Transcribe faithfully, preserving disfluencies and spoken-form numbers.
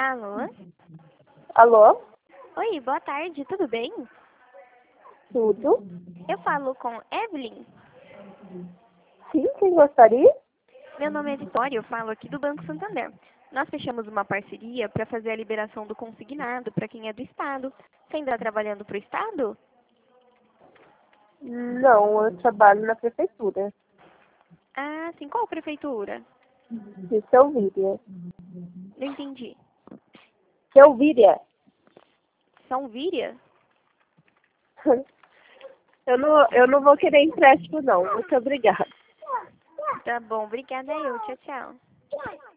Alô? Alô? Oi, boa tarde, tudo bem? Tudo? Eu falo com Evelyn. Sim, quem gostaria? Meu nome é Vitória, eu falo aqui do Banco Santander. Nós fechamos uma parceria para fazer a liberação do consignado para quem é do Estado. Você ainda está trabalhando para o Estado? Não, eu trabalho na prefeitura Ah, sim. Qual prefeitura? de Selvíria. Não entendi. Selvíria? São Víria? Eu não, eu não vou querer empréstimo, não. Muito obrigada. Tá bom, obrigada eu. Tchau, tchau.